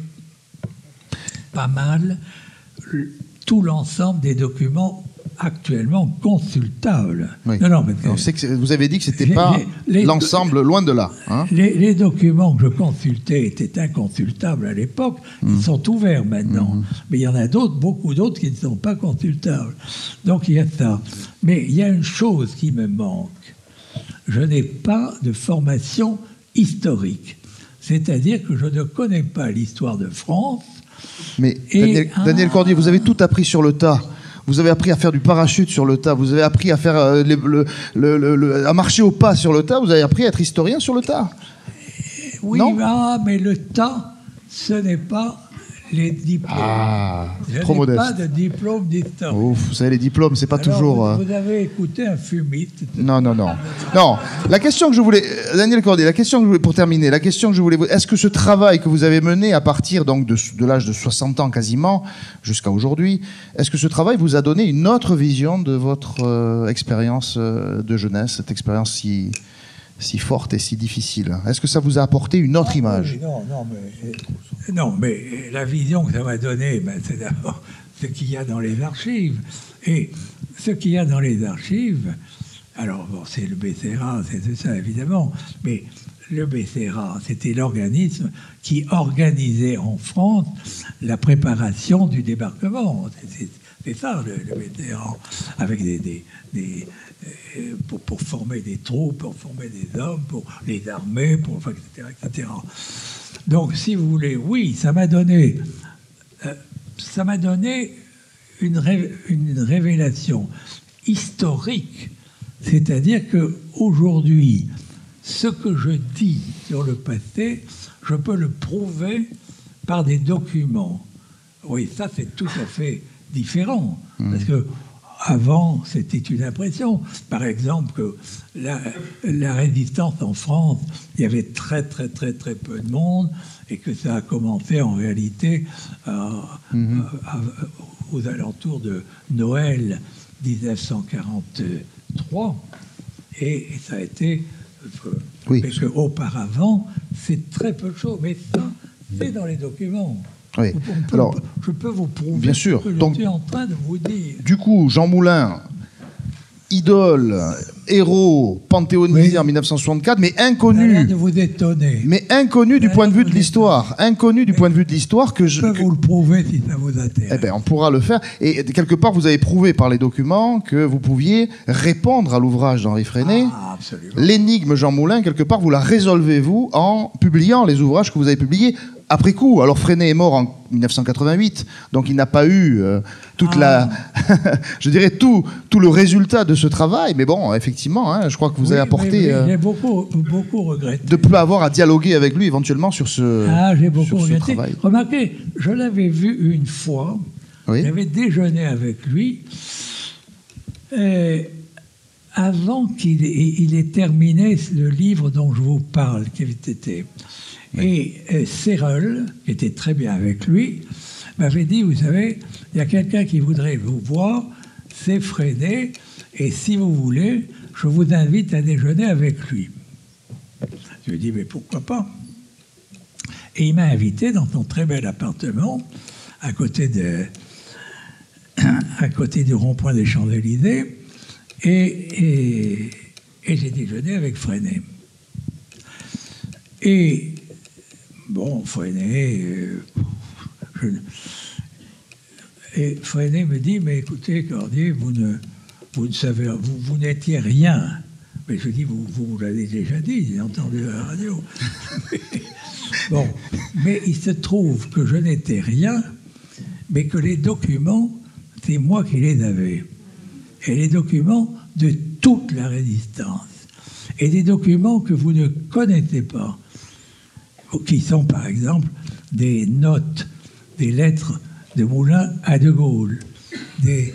pas mal tout l'ensemble des documents actuellement consultables. Oui. Non, on sait que vous avez dit que ce n'était pas l'ensemble, loin de là. Hein. Les documents que je consultais étaient inconsultables à l'époque. Ils sont ouverts maintenant. Mais il y en a d'autres, beaucoup d'autres, qui ne sont pas consultables. Donc il y a ça. Mais il y a une chose qui me manque. Je n'ai pas de formation historique. C'est-à-dire que je ne connais pas l'histoire de France. Mais Daniel Cordier, vous avez tout appris sur le tas. Vous avez appris à faire du parachute sur le tas. Vous avez appris à faire à marcher au pas sur le tas. Vous avez appris à être historien sur le tas. Oui, mais le tas, ce n'est pas les diplômes. Trop modeste. Je n'ai pas de diplôme d'historien. Vous savez, les diplômes, c'est pas toujours... Vous avez écouté un fumiste. Non. Non, la question que je voulais... Daniel Cordier, la question que je voulais, pour terminer, la question que je voulais... Est-ce que ce travail que vous avez mené à partir donc, de l'âge de 60 ans quasiment, jusqu'à aujourd'hui, est-ce que ce travail vous a donné une autre vision de votre expérience de jeunesse, cette expérience si forte et si difficile? Est-ce que ça vous a apporté une autre image? Non, mais la vision que ça m'a donnée, c'est d'abord ce qu'il y a dans les archives. Et ce qu'il y a dans les archives, alors bon, c'est le BCRA, c'est tout ça évidemment, mais le BCRA, c'était l'organisme qui organisait en France la préparation du débarquement. C'est ça, le BCRA, avec pour former des troupes, pour former des hommes, pour les armées, etc., etc. Donc, si vous voulez, oui, ça m'a donné une révélation historique, c'est-à-dire qu'aujourd'hui, ce que je dis sur le passé, je peux le prouver par des documents. Oui, ça c'est tout à fait différent, parce que avant, c'était une impression. Par exemple, que la résistance en France, il y avait très peu de monde, et que ça a commencé en réalité aux alentours de Noël 1943. Et ça a été... Oui. Parce qu'auparavant, c'est très peu de choses. Mais ça, c'est dans les documents. Oui. Alors, je peux vous prouver bien sûr. Ce que je suis en train de vous dire. Du coup, Jean Moulin, idole, héros, panthéonisé en 1964, mais inconnu. De vous étonner. Mais inconnu du point de vue de l'histoire. Inconnu du point de vue de l'histoire que je... peux vous le prouver si ça vous intéresse. Eh bien, on pourra le faire. Et quelque part, vous avez prouvé par les documents que vous pouviez répondre à l'ouvrage d'Henri Freinet. Ah, absolument. L'énigme Jean Moulin, quelque part, vous la résolvez, vous, en publiant les ouvrages que vous avez publiés après coup. Alors, Freinet est mort en 1988, donc il n'a pas eu toute je dirais tout le résultat de ce travail. Mais bon, effectivement, hein, je crois que vous avez apporté... j'ai beaucoup regretté. De ne plus avoir à dialoguer avec lui éventuellement sur ce, j'ai beaucoup sur ce regretté. travail. Remarquez, je l'avais vu une fois, j'avais déjeuné avec lui, avant qu'il ait terminé le livre dont je vous parle, qui avait été... Et Serrel, qui était très bien avec lui, m'avait dit, vous savez, il y a quelqu'un qui voudrait vous voir, c'est Freinet, et si vous voulez, je vous invite à déjeuner avec lui. Je lui ai dit, mais pourquoi pas? Et il m'a invité dans son très bel appartement, à côté du rond-point des Champs-Élysées, et j'ai déjeuné avec Freinet. Et bon, Freinet, Freinet me dit, mais écoutez, Cordier, vous ne savez, vous n'étiez rien. Mais je dis, vous l'avez déjà dit, j'ai entendu à la radio. Bon, mais il se trouve que je n'étais rien, mais que les documents, c'est moi qui les avais. Et les documents de toute la résistance. Et des documents que vous ne connaissez pas, qui sont par exemple des notes, des lettres de Moulin à De Gaulle, des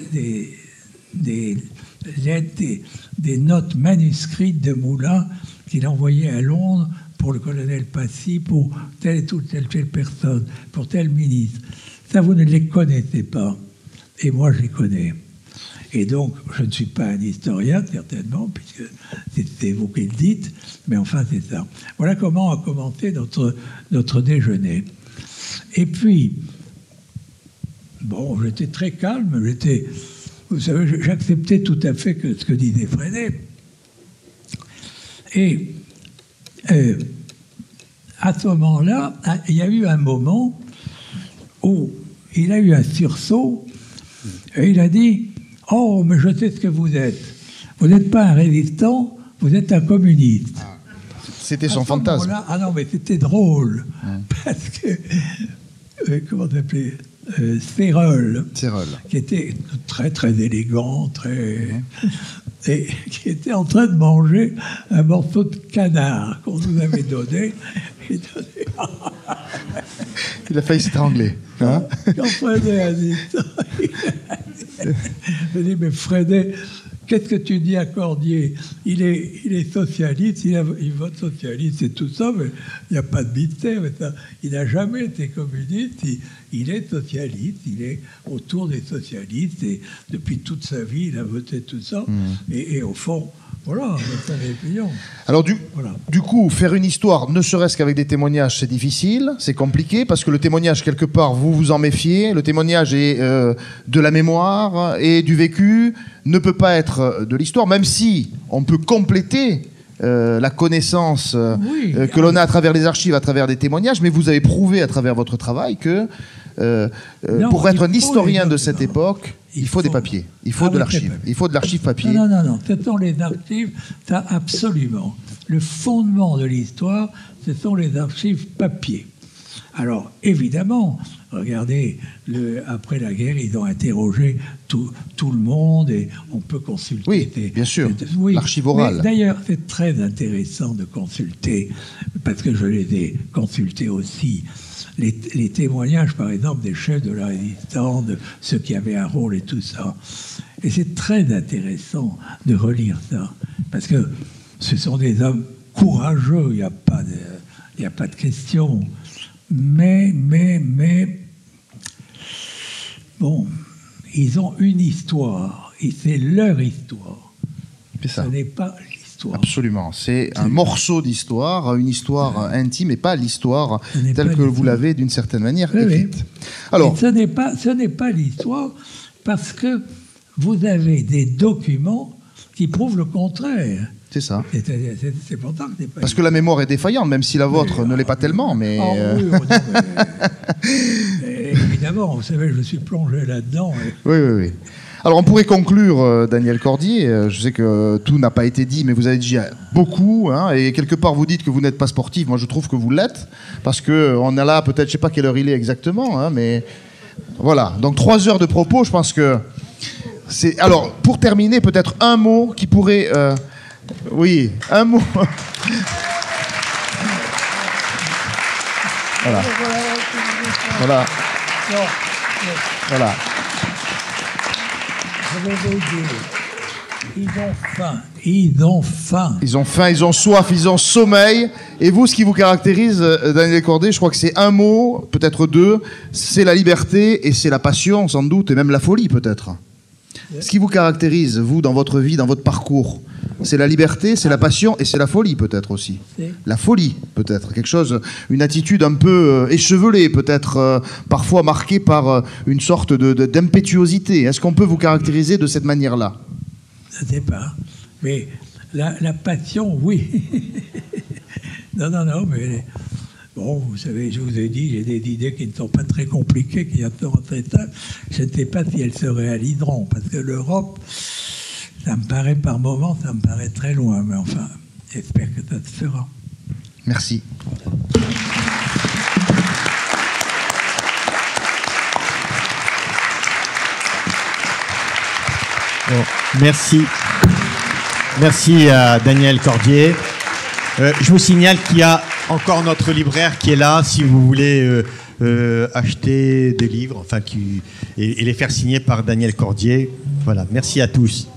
lettres, des notes manuscrites de Moulin qu'il envoyait à Londres pour le colonel Passy, pour telle personne, pour tel ministre. Ça, vous ne les connaissez pas. Et moi, je les connais. Et donc, je ne suis pas un historien, certainement, puisque c'est vous qui le dites, mais enfin, c'est ça. Voilà comment a commencé notre déjeuner. Et puis, bon, j'étais très calme, vous savez, j'acceptais tout à fait ce que disait Freinet. Et à ce moment-là, il y a eu un moment où il a eu un sursaut, et il a dit... Oh, mais je sais ce que vous êtes. Vous n'êtes pas un résistant, vous êtes un communiste. C'était son fantasme. Ah non, mais c'était drôle. Parce que, comment s'appelait Serrel, qui était très, très élégant, et qui était en train de manger un morceau de canard qu'on nous avait donné. Il a failli s'étrangler. Hein? Quand Freinet a dit ça, je dis, mais Freinet, qu'est-ce que tu dis à Cordier? Il est socialiste, il vote socialiste et tout ça, mais il n'y a pas de mystère. Il n'a jamais été communiste, il est socialiste, il est autour des socialistes, et depuis toute sa vie, il a voté tout ça. Et au fond, voilà, c'est un épillon. Alors du coup, faire une histoire, ne serait-ce qu'avec des témoignages, c'est difficile, c'est compliqué, parce que le témoignage, quelque part, vous vous en méfiez. Le témoignage est de la mémoire et du vécu, ne peut pas être de l'histoire, même si on peut compléter la connaissance que l'on a à travers les archives, à travers des témoignages, mais vous avez prouvé à travers votre travail que pour être un historien de cette époque, il faut des papiers, il faut de l'archive, il faut de l'archive papier. Non, ce sont les archives, ça absolument. Le fondement de l'histoire, ce sont les archives papier. Alors, évidemment, regardez, après la guerre, ils ont interrogé tout le monde et on peut consulter. Oui, bien sûr, l'archive orale. D'ailleurs, c'est très intéressant de consulter, parce que je les ai consultés aussi, les témoignages, par exemple, des chefs de la résistance, de ceux qui avaient un rôle et tout ça. Et c'est très intéressant de relire ça, parce que ce sont des hommes courageux, il n'y a pas de question. Mais, bon, ils ont une histoire, et c'est leur histoire. C'est ça. Ce n'est pas l'histoire. Absolument. C'est un morceau d'histoire, une histoire intime, et pas l'histoire telle que vous l'avez, d'une certaine manière, écrite. Oui. Alors, et ce n'est pas l'histoire, parce que vous avez des documents qui prouvent le contraire. C'est ça. C'est pourtant que c'est pas... Parce que la mémoire est défaillante, même si la vôtre ne l'est pas tellement, mais... Évidemment, vous savez, je me suis plongé là-dedans. Oui. Alors, on pourrait conclure, Daniel Cordier. Je sais que tout n'a pas été dit, mais vous avez dit beaucoup. Hein, et quelque part, vous dites que vous n'êtes pas sportif. Moi, je trouve que vous l'êtes. Parce qu'on a là, peut-être, je ne sais pas quelle heure il est exactement, hein, mais... Voilà. Donc, 3 heures de propos, je pense que... Alors, pour terminer, peut-être un mot qui pourrait... Oui, un mot. Voilà. Je vais vous dire, ils ont faim. Ils ont faim, ils ont soif, ils ont sommeil. Et vous, ce qui vous caractérise, Daniel Cordier, je crois que c'est un mot, peut-être 2, c'est la liberté et c'est la passion, sans doute, et même la folie, peut-être. Ce qui vous caractérise, vous, dans votre vie, dans votre parcours, c'est la liberté, c'est la passion et c'est la folie, peut-être aussi. La folie, peut-être. Quelque chose, une attitude un peu échevelée, peut-être parfois marquée par une sorte d'impétuosité. Est-ce qu'on peut vous caractériser de cette manière-là? Je ne sais pas. Mais la passion, oui. Non, mais... Bon, vous savez, je vous ai dit, j'ai des idées qui ne sont pas très compliquées, qui sont très simples. Je ne sais pas si elles se réaliseront, parce que l'Europe, ça me paraît par moments, ça me paraît très loin. Mais enfin, j'espère que ça se fera. Merci. Bon, merci. Merci à Daniel Cordier. Je vous signale qu'il y a encore notre libraire qui est là, si vous voulez acheter des livres, et les faire signer par Daniel Cordier. Voilà, merci à tous.